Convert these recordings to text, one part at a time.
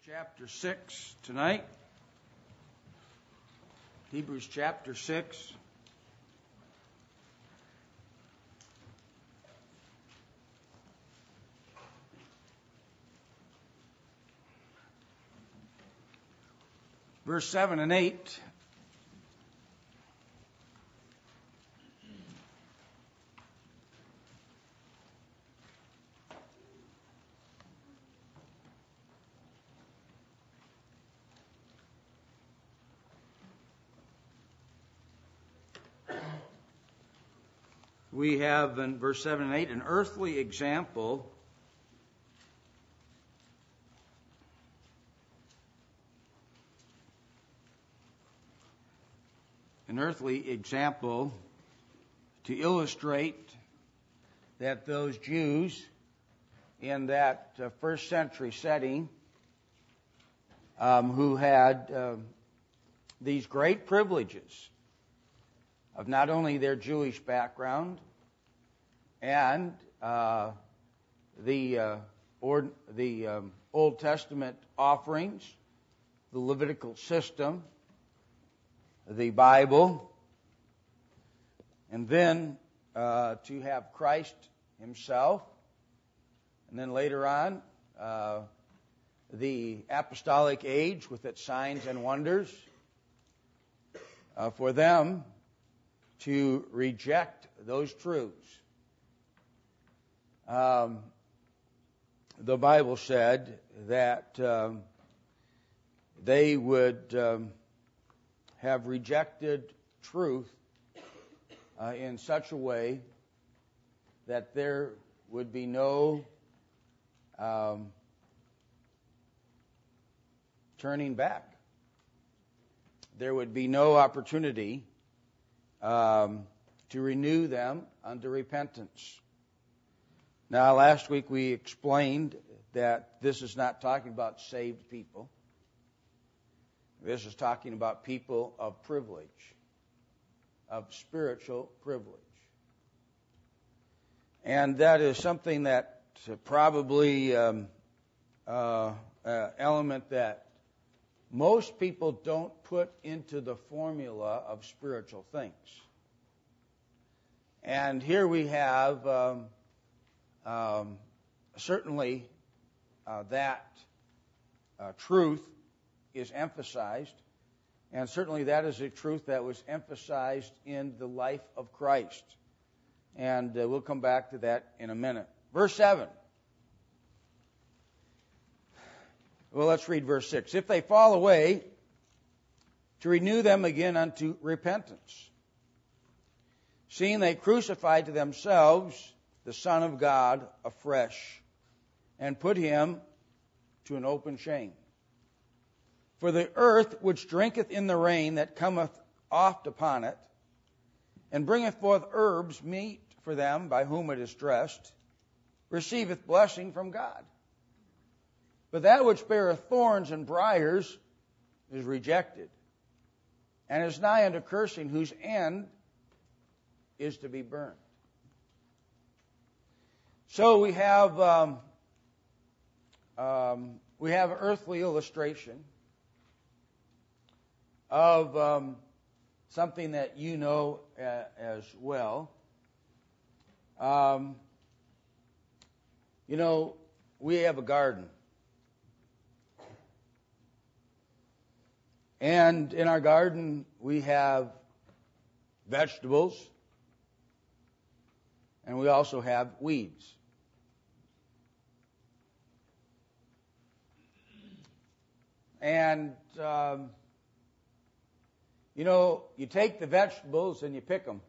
Chapter 6 tonight. Hebrews chapter 6. Verse 7 and 8. We have in verse 7 and 8 an earthly example to illustrate that those Jews in that first century setting who had these great privileges of not only their Jewish background and the Old Testament offerings, the Levitical system, the Bible, and then to have Christ himself, and then later on the apostolic age with its signs and wonders, for them to reject those truths. The Bible said that they would have rejected truth in such a way that there would be no turning back. There would be no opportunity to renew them unto repentance. Now, last week we explained that this is not talking about saved people. This is talking about people of privilege, of spiritual privilege. And that is something that probably element that most people don't put into the formula of spiritual things. And here we have certainly that truth is emphasized, and certainly that is a truth that was emphasized in the life of Christ. And we'll come back to that in a minute. Verse 7. Well, let's read verse 6. If they fall away, to renew them again unto repentance, seeing they crucified to themselves the Son of God afresh, and put him to an open shame. For the earth which drinketh in the rain that cometh oft upon it, and bringeth forth herbs meet for them by whom it is dressed, receiveth blessing from God. But that which beareth thorns and briars is rejected, and is nigh unto cursing, whose end is to be burned. So we have earthly illustration of something that you know as well. We have a garden. And in our garden, we have vegetables, and we also have weeds. And, you take the vegetables and you pick them.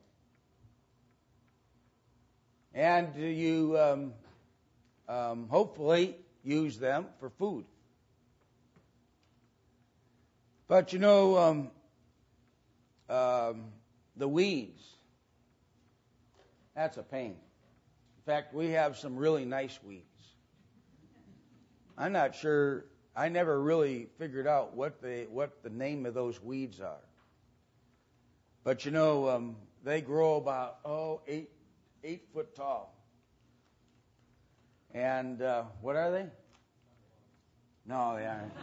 And you hopefully use them for food. But, the weeds, that's a pain. In fact, we have some really nice weeds. I'm not sure. I never really figured out what the name of those weeds are. But they grow about 8 foot tall. And what are they? No, they aren't.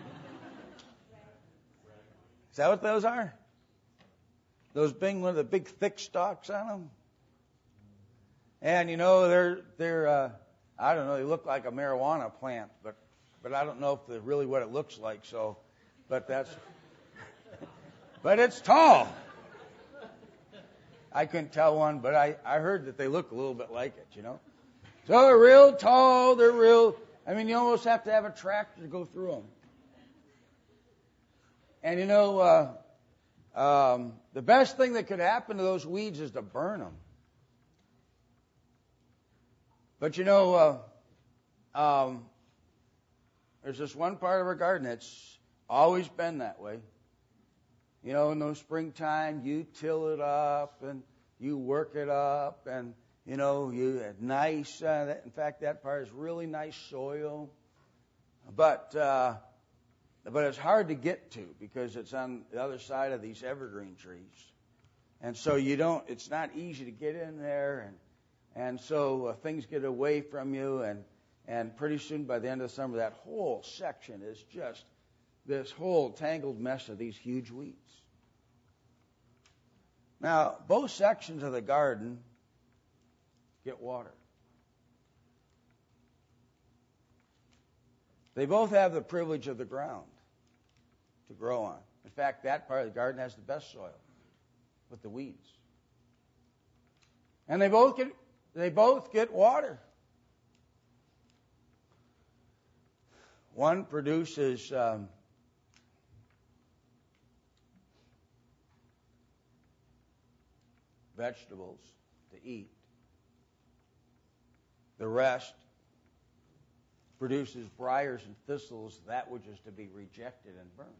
Is that what those are? Those one of the big thick stalks on them? And you know, they're I don't know, they look like a marijuana plant, but I don't know if they're really what it looks like, so but it's tall. I couldn't tell one, but I heard that they look a little bit like it, you know. So they're real tall, I mean, you almost have to have a tractor to go through them. And you know, the best thing that could happen to those weeds is to burn them. But you know, there's this one part of our garden that's always been that way. You know, in the springtime, you till it up and you work it up, and you know, you had nice. In fact, that part is really nice soil, but it's hard to get to because it's on the other side of these evergreen trees, and so it's not easy to get in there, and so things get away from you, and pretty soon by the end of the summer, that whole section is just this whole tangled mess of these huge weeds. Now, both sections of the garden get water. They both have the privilege of the ground to grow on. In fact, that part of the garden has the best soil with the weeds. And they both get water. One produces vegetables to eat. The rest produces briars and thistles, that which is to be rejected and burned.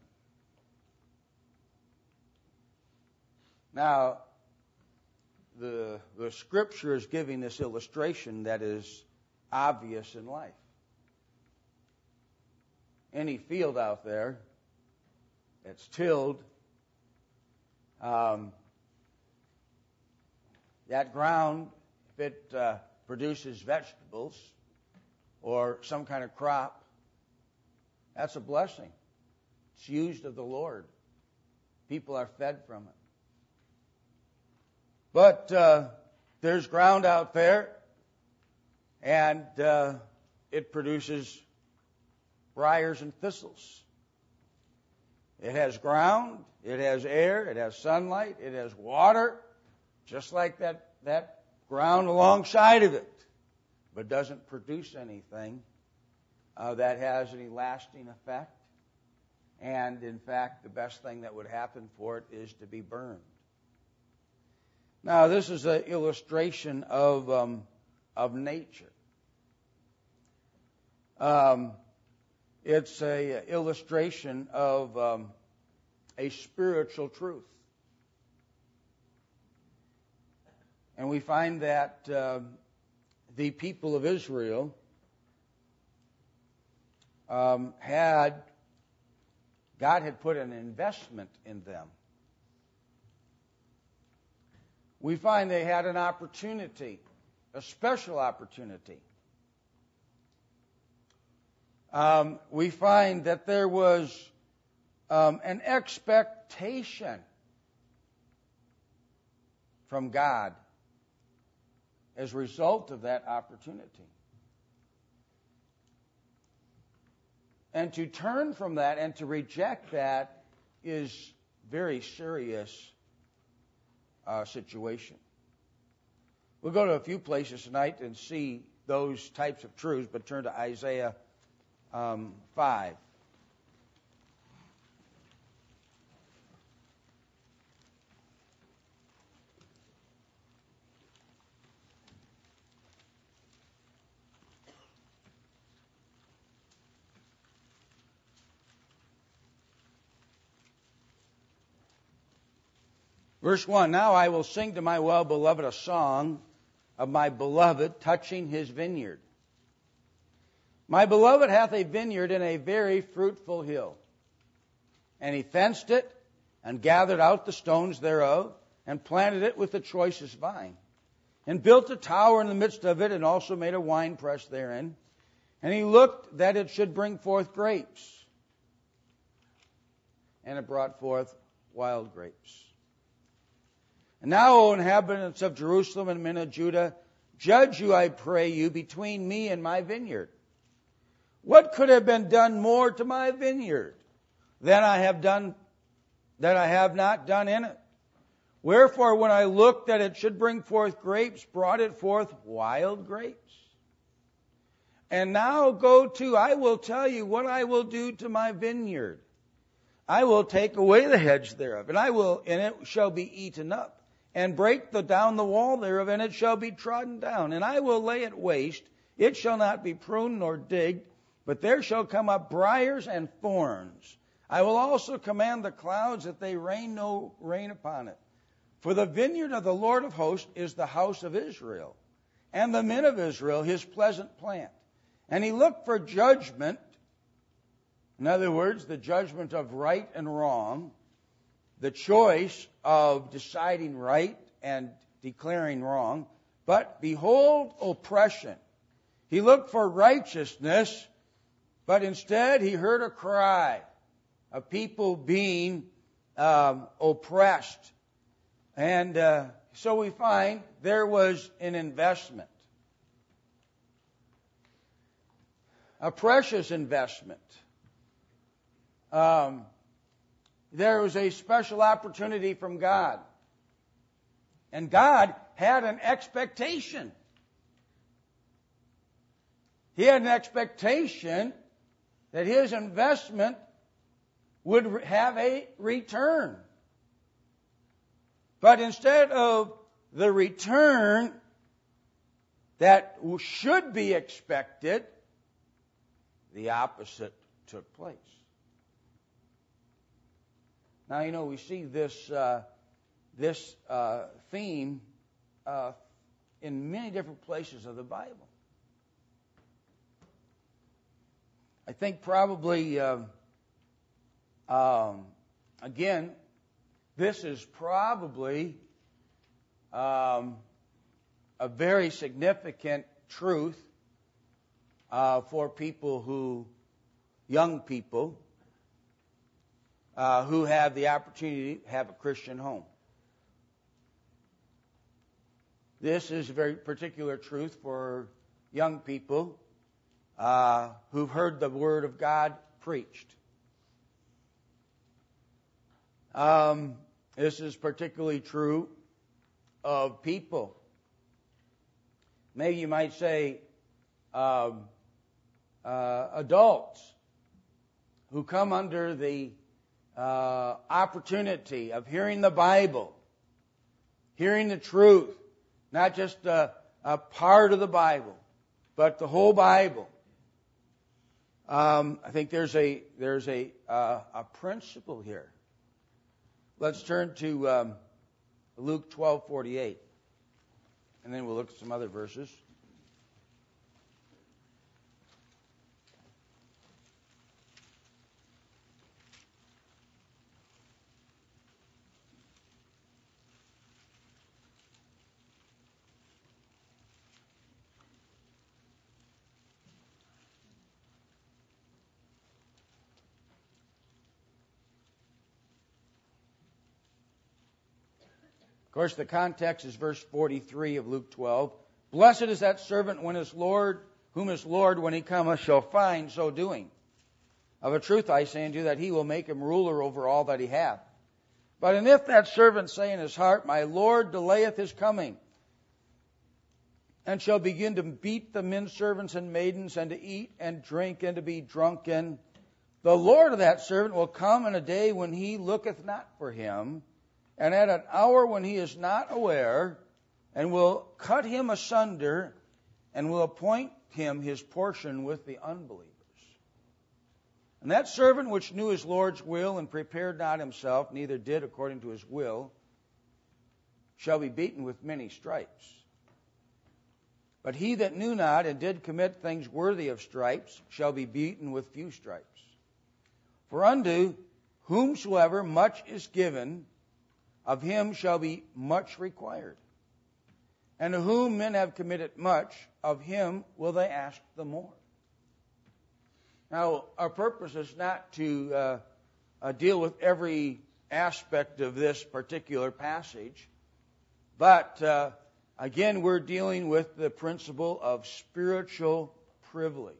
Now, the Scripture is giving this illustration that is obvious in life. Any field out there that's tilled, that ground, if it produces vegetables or some kind of crop, that's a blessing. It's used of the Lord. People are fed from it. But there's ground out there, and it produces briars and thistles. It has ground, it has air, it has sunlight, it has water, just like that ground alongside of it, but doesn't produce anything that has any lasting effect. And in fact, the best thing that would happen for it is to be burned. Now, this is an illustration of nature. It's an illustration of a spiritual truth. And we find that the people of Israel God had put an investment in them. We find they had an opportunity, a special opportunity. We find that there was an expectation from God as a result of that opportunity. And to turn from that and to reject that is very serious situation. We'll go to a few places tonight and see those types of truths, but turn to Isaiah 5. Verse 1, now I will sing to my well-beloved a song of my beloved touching his vineyard. My beloved hath a vineyard in a very fruitful hill. And he fenced it, and gathered out the stones thereof, and planted it with the choicest vine, and built a tower in the midst of it, and also made a winepress therein, And he looked that it should bring forth grapes. And it brought forth wild grapes. And now, O inhabitants of Jerusalem and men of Judah, judge you, I pray you, between me and my vineyard. What could have been done more to my vineyard than I have done, that I have not done in it? Wherefore, when I looked that it should bring forth grapes, brought it forth wild grapes. And now go to, I will tell you what I will do to my vineyard. I will take away the hedge thereof, and it shall be eaten up, and break down the wall thereof, and it shall be trodden down, and I will lay it waste. It shall not be pruned nor digged, but there shall come up briars and thorns. I will also command the clouds that they rain no rain upon it. For the vineyard of the Lord of hosts is the house of Israel, and the men of Israel his pleasant plant. And he looked for judgment, in other words, the judgment of right and wrong, the choice of deciding right and declaring wrong. But behold, oppression. He looked for righteousness, but instead he heard a cry of people being oppressed. And so we find there was an investment, a precious investment. There was a special opportunity from God. And God had an expectation. He had an expectation that his investment would have a return. But instead of the return that should be expected, the opposite took place. Now, we see this theme in many different places of the Bible. I think probably, again, this is probably a very significant truth for young people who have the opportunity to have a Christian home. This is a very particular truth for young people who've heard the Word of God preached. This is particularly true of people. Maybe you might say adults who come under the opportunity of hearing the Bible, hearing the truth, not just a part of the Bible, but the whole Bible. I think there's a principle here. Let's turn to Luke 12:48, and then we'll look at some other verses. Of course, the context is verse 43 of Luke 12. Blessed is that servant whom his Lord, when he cometh, shall find so doing. Of a truth I say unto you that he will make him ruler over all that he hath. But and if that servant say in his heart, My Lord delayeth his coming, and shall begin to beat the men servants and maidens, and to eat and drink, and to be drunken, the Lord of that servant will come in a day when he looketh not for him, and at an hour when he is not aware, and will cut him asunder, and will appoint him his portion with the unbelievers. And that servant which knew his Lord's will, and prepared not himself, neither did according to his will, shall be beaten with many stripes. But he that knew not, and did commit things worthy of stripes, shall be beaten with few stripes. For unto whomsoever much is given, of him shall be much required. And to whom men have committed much, of him will they ask the more. Now, our purpose is not to deal with every aspect of this particular passage, but again, we're dealing with the principle of spiritual privilege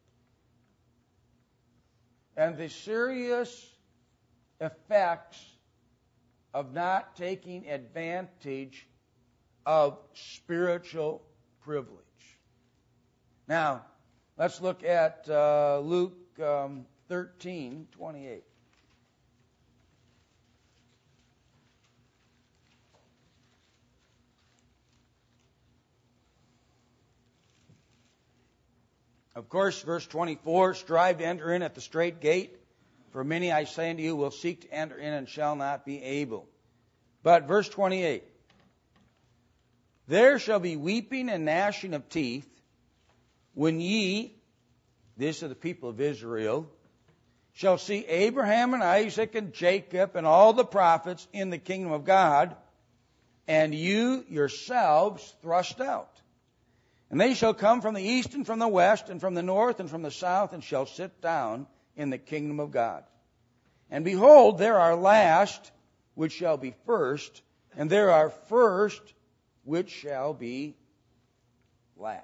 and the serious effects of not taking advantage of spiritual privilege. Now, let's look at Luke 13:28. Of course, verse 24, strive to enter in at the strait gate, for many, I say unto you, will seek to enter in and shall not be able. But verse 28, there shall be weeping and gnashing of teeth when ye, this are the people of Israel, shall see Abraham and Isaac and Jacob and all the prophets in the kingdom of God, and you yourselves thrust out. And they shall come from the east and from the west and from the north and from the south, and shall sit down in the kingdom of God. And behold, there are last which shall be first, and there are first which shall be last.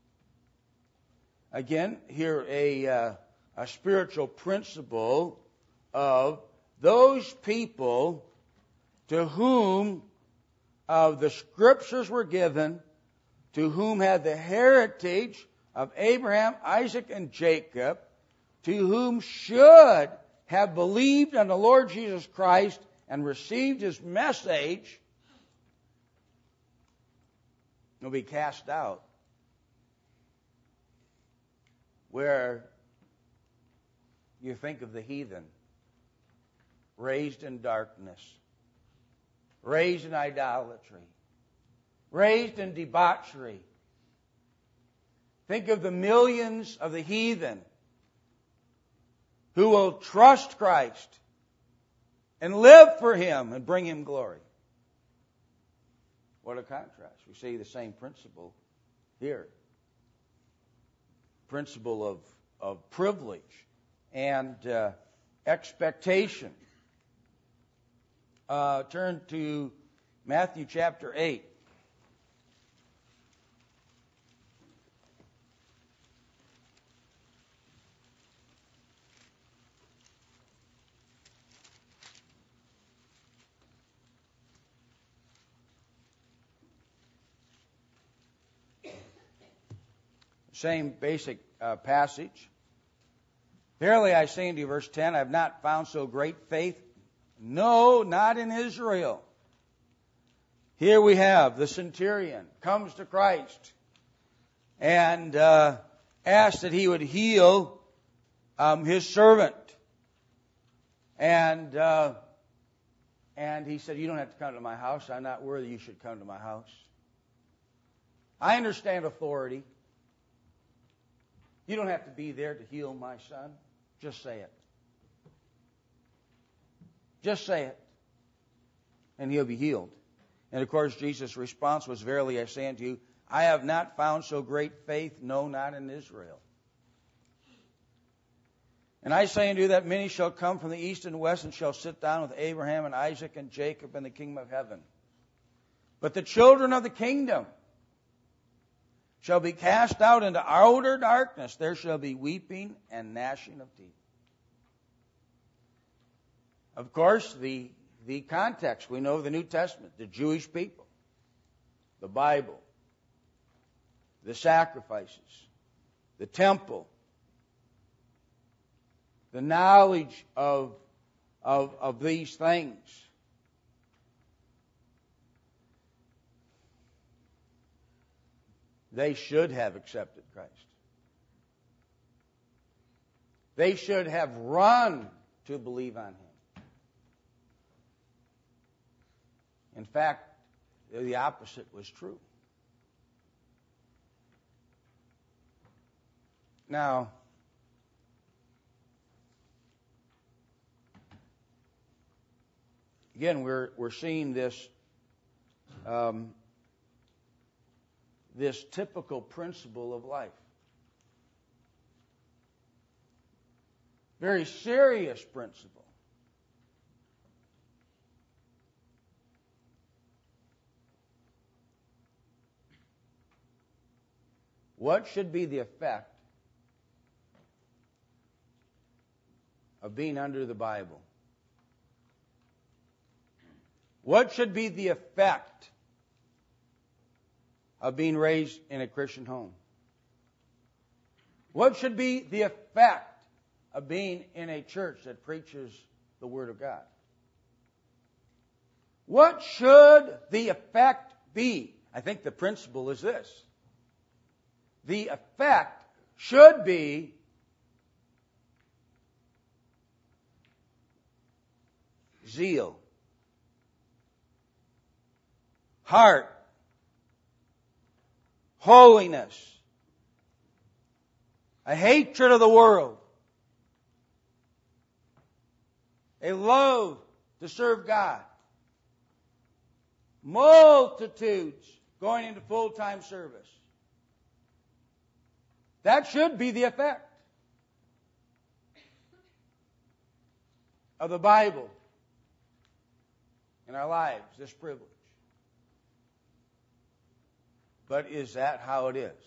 Again, here a spiritual principle of those people to whom the scriptures were given, to whom had the heritage of Abraham, Isaac, and Jacob, to whom should have believed on the Lord Jesus Christ and received His message, will be cast out. Where you think of the heathen, raised in darkness, raised in idolatry, raised in debauchery. Think of the millions of the heathen who will trust Christ and live for Him and bring Him glory. What a contrast. We see the same principle here. Principle of privilege and expectation. Turn to Matthew chapter 8. Same basic passage. Verily I say unto you, verse 10, I have not found so great faith, no, not in Israel. Here we have the centurion comes to Christ and asks that He would heal his servant. And he said, you don't have to come to my house. I'm not worthy you should come to my house. I understand authority. You don't have to be there to heal my son. Just say it. Just say it. And he'll be healed. And of course, Jesus' response was, verily I say unto you, I have not found so great faith, no, not in Israel. And I say unto you that many shall come from the east and west and shall sit down with Abraham and Isaac and Jacob in the kingdom of heaven. But the children of the kingdom shall be cast out into outer darkness. There shall be weeping and gnashing of teeth. Of course, the context, we know the New Testament, the Jewish people, the Bible, the sacrifices, the temple, the knowledge of these things. They should have accepted Christ. They should have run to believe on Him. In fact, the opposite was true. Now, again, we're seeing this this typical principle of life. Very serious principle. What should be the effect of being under the Bible? What should be the effect of being raised in a Christian home? What should be the effect of being in a church that preaches the Word of God? What should the effect be? I think the principle is this. The effect should be zeal, heart, holiness, a hatred of the world, a love to serve God, multitudes going into full-time service. That should be the effect of the Bible in our lives, this privilege. But is that how it is?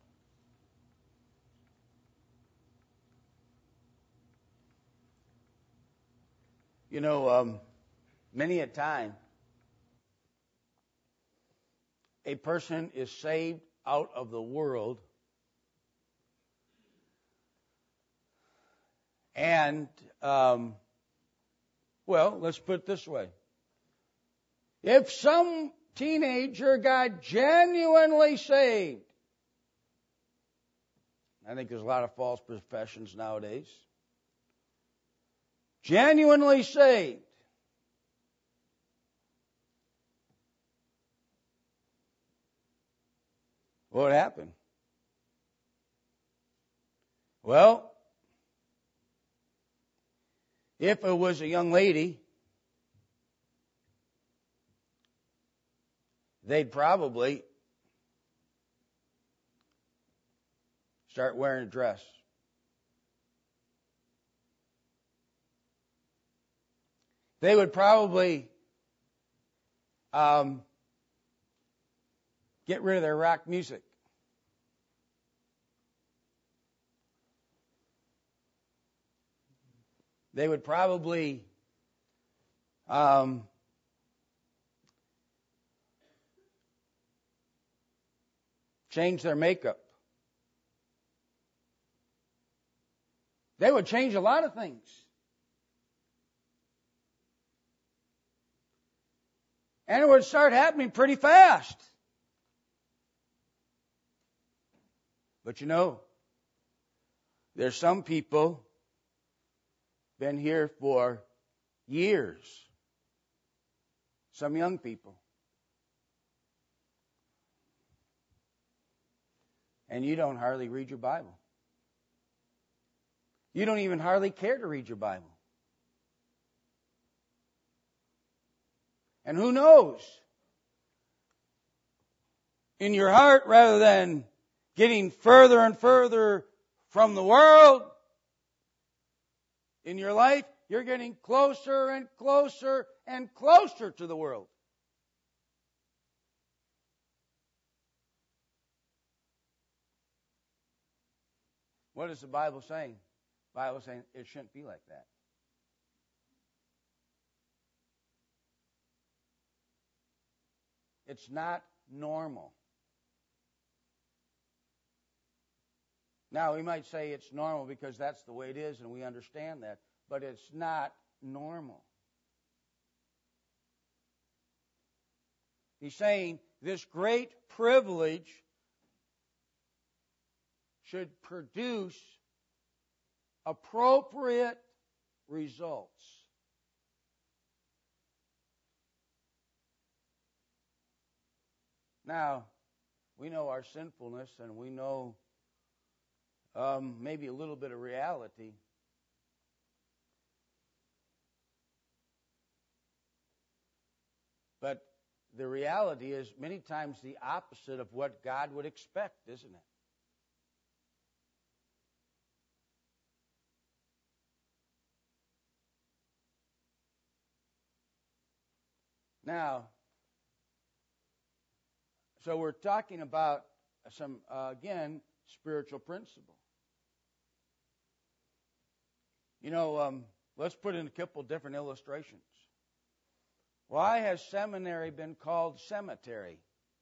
You know, many a time, a person is saved out of the world and, well, let's put it this way. If some teenager got genuinely saved, I think there's a lot of false professions nowadays, genuinely saved, what would happen? Well, if it was a young lady, they'd probably start wearing a dress. They would probably get rid of their rock music. They would probably change their makeup. They would change a lot of things. And it would start happening pretty fast. But you know, there's some people been here for years. Some young people. And you don't hardly read your Bible. You don't even hardly care to read your Bible. And who knows? In your heart, rather than getting further and further from the world, in your life, you're getting closer and closer and closer to the world. What is the Bible saying? The Bible is saying it shouldn't be like that. It's not normal. Now, we might say it's normal because that's the way it is and we understand that, but it's not normal. He's saying this great privilege should produce appropriate results. Now, we know our sinfulness and we know maybe a little bit of reality. But the reality is many times the opposite of what God would expect, isn't it? Now, so we're talking about some, again, spiritual principle. Let's put in a couple different illustrations. Why has seminary been called cemetery?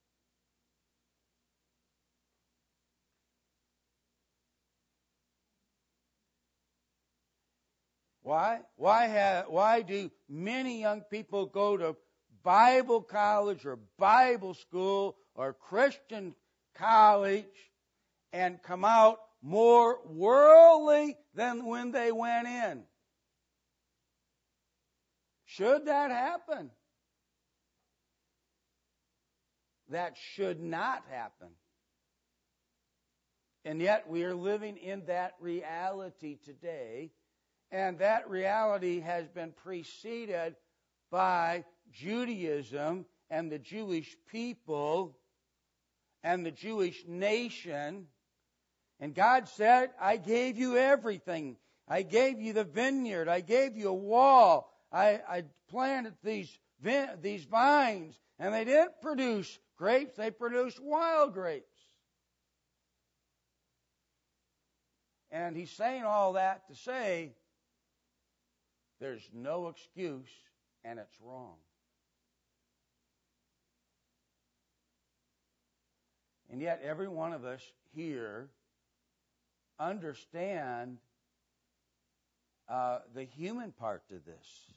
Why? Why do many young people go to Bible college or Bible school or Christian college and come out more worldly than when they went in? Should that happen? That should not happen. And yet we are living in that reality today, and that reality has been preceded by Judaism and the Jewish people and the Jewish nation. And God said, I gave you everything. I gave you the vineyard. I gave you a wall. I planted these vines, and they didn't produce grapes. They produced wild grapes. And he's saying all that to say there's no excuse, and it's wrong. And yet every one of us here understand the human part to this.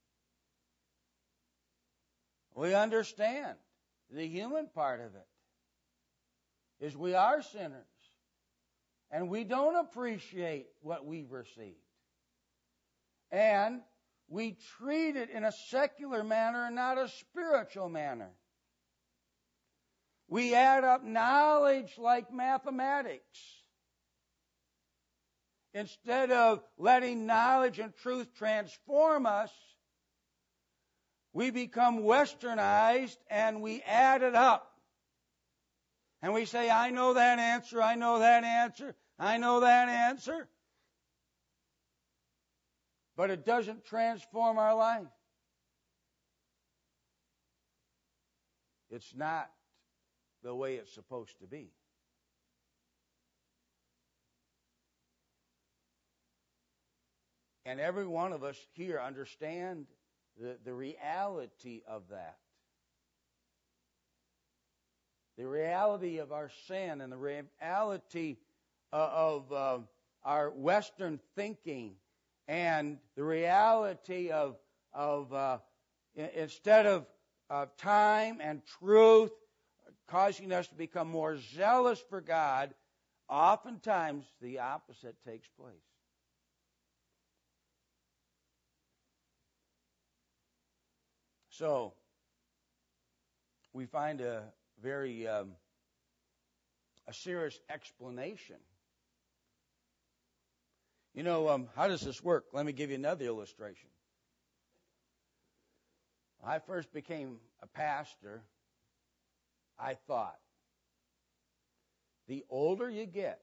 We understand the human part of it is we are sinners, and we don't appreciate what we've received. And we treat it in a secular manner and not a spiritual manner. We add up knowledge like mathematics. Instead of letting knowledge and truth transform us, we become westernized and we add it up. And we say, I know that answer, I know that answer, I know that answer. But it doesn't transform our life. It's not the way it's supposed to be. And every one of us here understand the reality of that. The reality of our sin and the reality of our Western thinking, and the reality of instead of time and truth causing us to become more zealous for God, oftentimes the opposite takes place. So, we find a very a serious explanation. How does this work? Let me give you another illustration. When I first became a pastor, I thought, the older you get,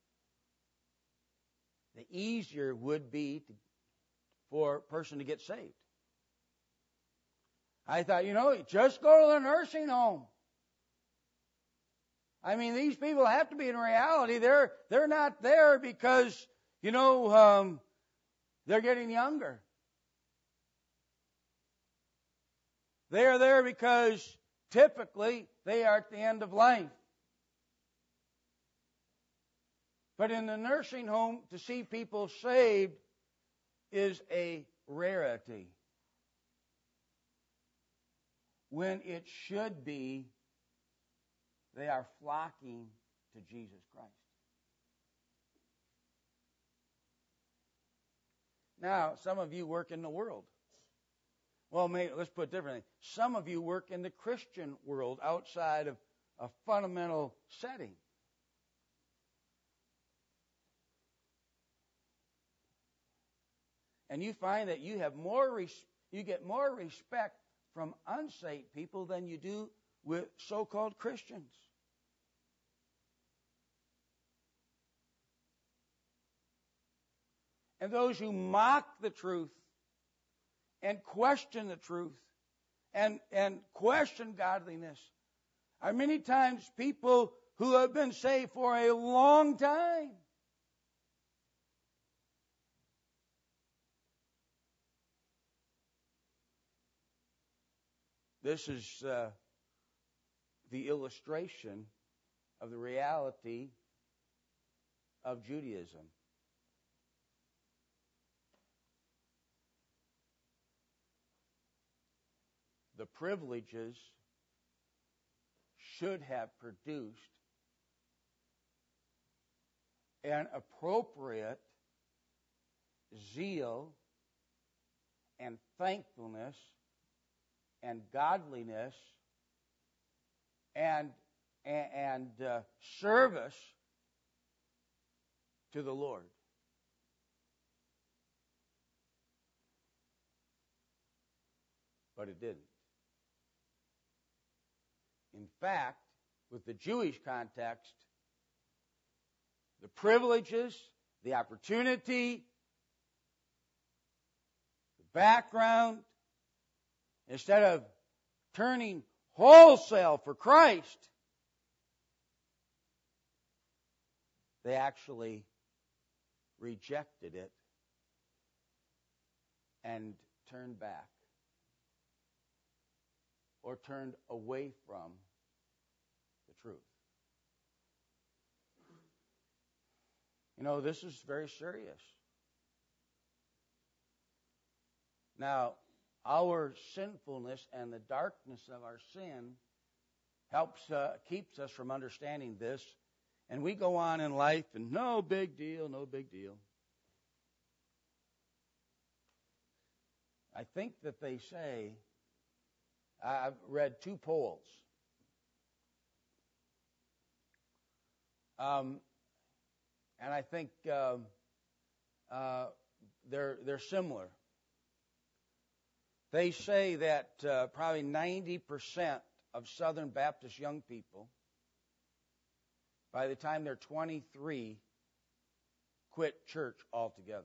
the easier it would be for a person to get saved. I thought, just go to the nursing home. I mean, these people have to be in reality. They're not there because, they're getting younger. They are there because typically they are at the end of life. But in the nursing home, to see people saved is a rarity, when it should be they are flocking to Jesus Christ. Now, some of you work in the world. Well, let's put it differently. Some of you work in the Christian world outside of a fundamental setting. And you find that you get more respect from unsaved people than you do with so-called Christians. And those who mock the truth and question the truth and question godliness are many times people who have been saved for a long time. This is the illustration of the reality of Judaism. The privileges should have produced an appropriate zeal and thankfulness and godliness and service to the Lord. But it didn't. In fact, with the Jewish context, the privileges, the opportunity, the background, instead of turning wholesale for Christ, they actually rejected it and turned back or turned away from the truth. You know, this is very serious. Now, our sinfulness and the darkness of our sin keeps us from understanding this, and we go on in life and no big deal, no big deal. I think that they say, I've read 2 polls. And I think they're similar. They say that probably 90% of Southern Baptist young people, by the time they're 23, quit church altogether.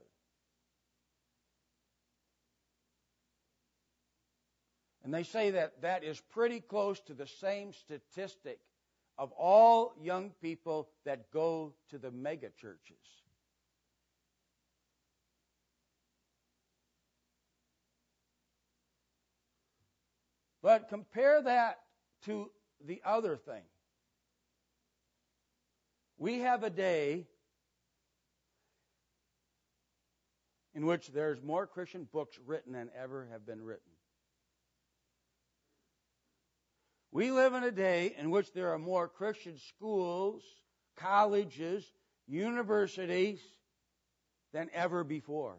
And they say that that is pretty close to the same statistic of all young people that go to the mega churches. But compare that to the other thing. We have a day in which there's more Christian books written than ever have been written. We live in a day in which there are more Christian schools, colleges, universities than ever before.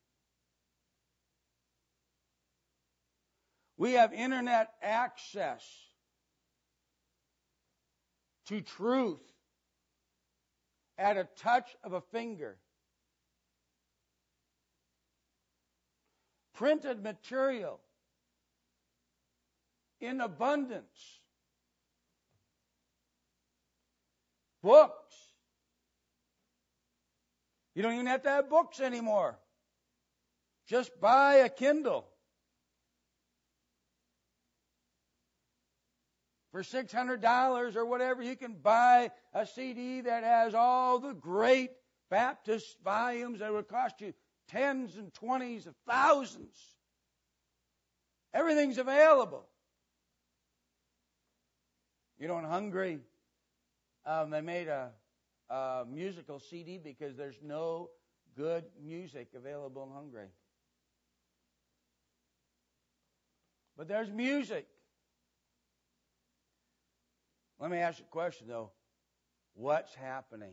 We have internet access to truth at a touch of a finger. Printed material in abundance. Books. You don't even have to have books anymore. Just buy a Kindle. For $600 or whatever, you can buy a CD that has all the great Baptist volumes that would cost you tens and twenties of thousands. Everything's available. You know, in Hungary, they made a musical CD because there's no good music available in Hungary. But there's music. Let me ask you a question, though. What's happening?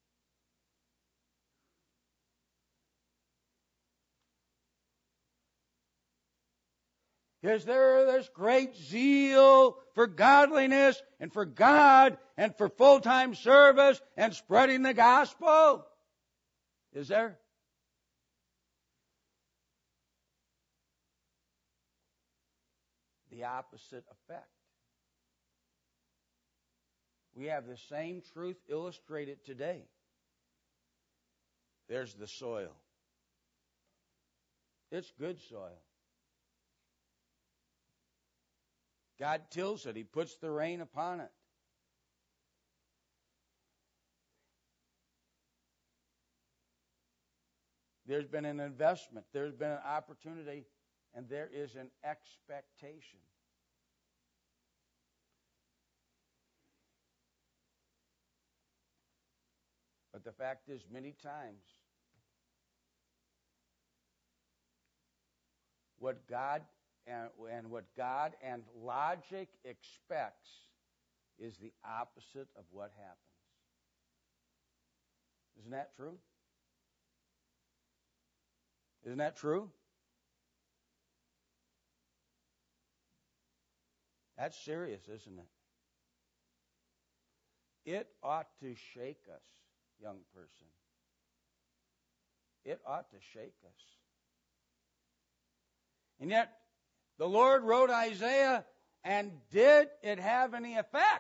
Is there this great zeal for godliness and for God and for full-time service and spreading the gospel? Is there? The opposite effect. We have the same truth illustrated today. There's the soil. It's good soil. God tills it. He puts the rain upon it. There's been an investment. There's been an opportunity. And there is an expectation. But the fact is, many times, what God and logic expects is the opposite of what happens. Isn't that true? Isn't that true? That's serious, isn't it? It ought to shake us, young person. It ought to shake us. And yet, the Lord wrote Isaiah, and did it have any effect?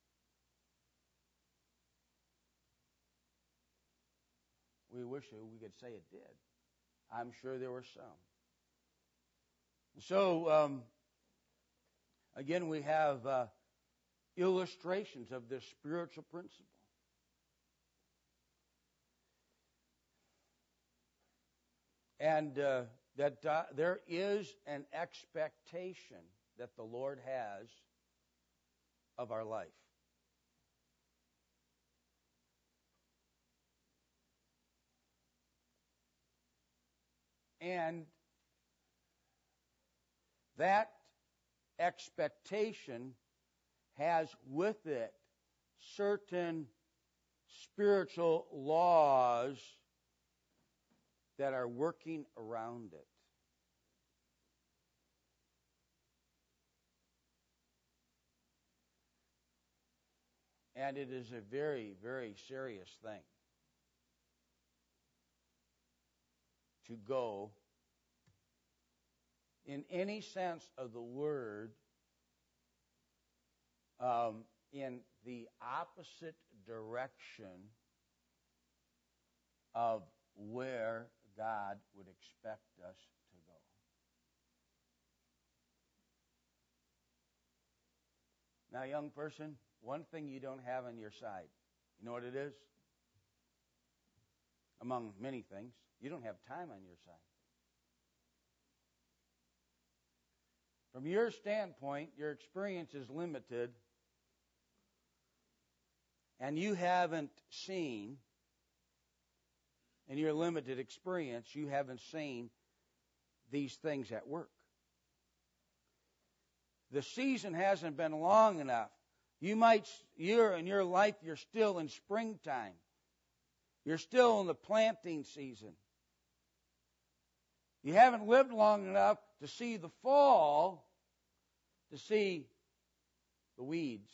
We wish we could say it did. I'm sure there were some. So, again, we have illustrations of this spiritual principle. And that there is an expectation that the Lord has of our life. And that expectation has with it certain spiritual laws that are working around it. And it is a very, very serious thing to go, in any sense of the word, in the opposite direction of where God would expect us to go. Now, young person, one thing you don't have on your side, you know what it is? Among many things, you don't have time on your side. From your standpoint, your experience is limited, and you haven't seen, in your limited experience, you haven't seen these things at work. The season hasn't been long enough. You're in your life, you're still in springtime. You're still in the planting season. You haven't lived long enough to see the fall, to see the weeds,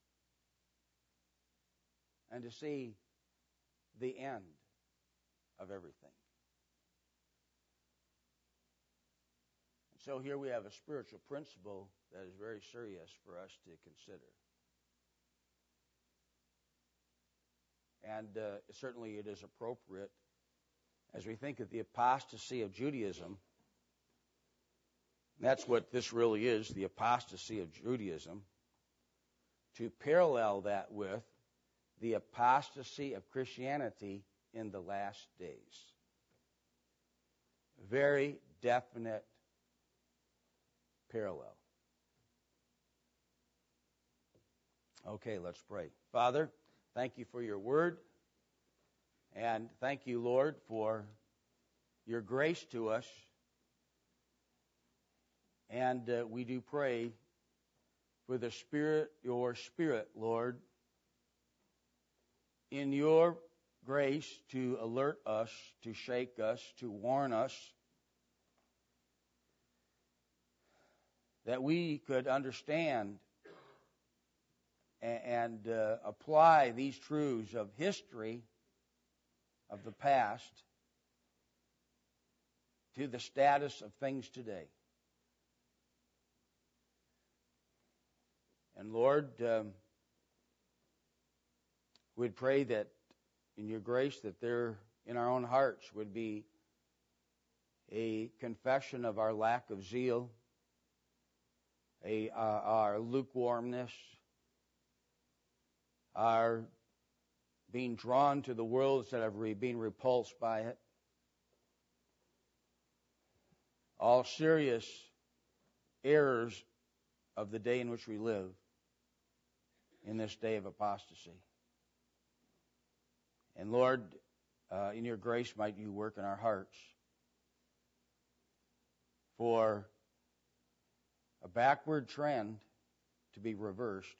and to see the end of everything. And so here we have a spiritual principle that is very serious for us to consider. And certainly it is appropriate as we think of the apostasy of Judaism. That's what this really is, the apostasy of Judaism, to parallel that with the apostasy of Christianity in the last days. Very definite parallel. Okay, let's pray. Father, thank you for your word. And thank you, Lord, for your grace to us. And we do pray for the Spirit, your Spirit, Lord, in your grace to alert us, to shake us, to warn us, that we could understand and apply these truths of history, of the past, to the status of things today. And Lord, we'd pray that in your grace that there in our own hearts would be a confession of our lack of zeal, our lukewarmness, our being drawn to the world instead of being repulsed by it. All serious errors of the day in which we live, in this day of apostasy. And Lord, in your grace might you work in our hearts for a backward trend to be reversed,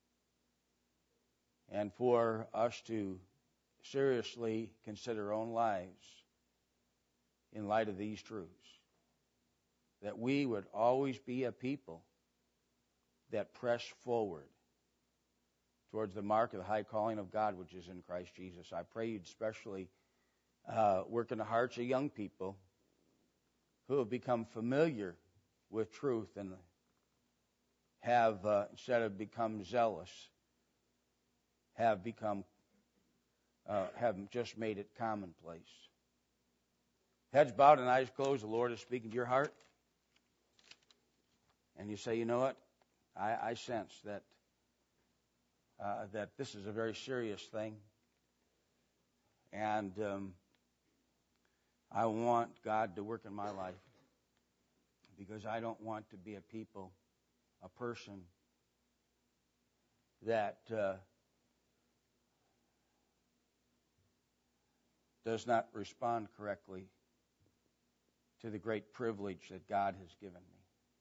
and for us to seriously consider our own lives in light of these truths. That we would always be a people that press forward towards the mark of the high calling of God, which is in Christ Jesus. I pray you'd especially work in the hearts of young people who have become familiar with truth and have, instead of become zealous, have just made it commonplace. Heads bowed and eyes closed, the Lord is speaking to your heart. And you say, you know what? I sense that this is a very serious thing. And I want God to work in my life, because I don't want to be a person that does not respond correctly to the great privilege that God has given me.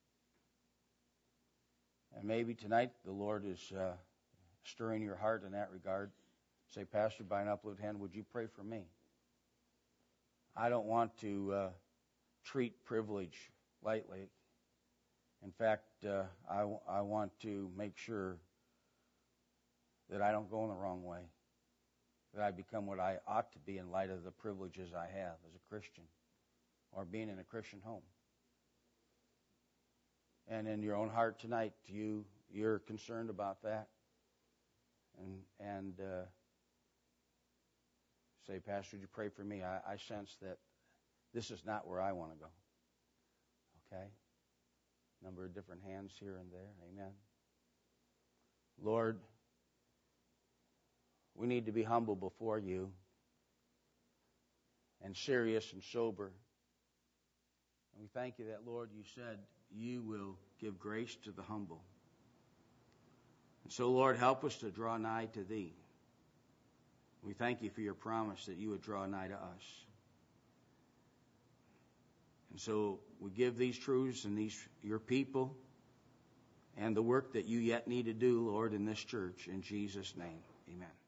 And maybe tonight the Lord is stirring your heart in that regard. Say, Pastor, by an uplifted hand, would you pray for me? I don't want to treat privilege lightly. In fact, I want to make sure that I don't go in the wrong way, that I become what I ought to be in light of the privileges I have as a Christian or being in a Christian home. And in your own heart tonight, you're concerned about that. And say, Pastor, would you pray for me? I sense that this is not where I want to go. Okay? Number of different hands here and there. Amen. Lord, we need to be humble before you and serious and sober. And we thank you that, Lord, you said you will give grace to the humble. And so, Lord, help us to draw nigh to thee. We thank you for your promise that you would draw nigh to us. And so we give these truths and your people and the work that you yet need to do, Lord, in this church. In Jesus' name, amen.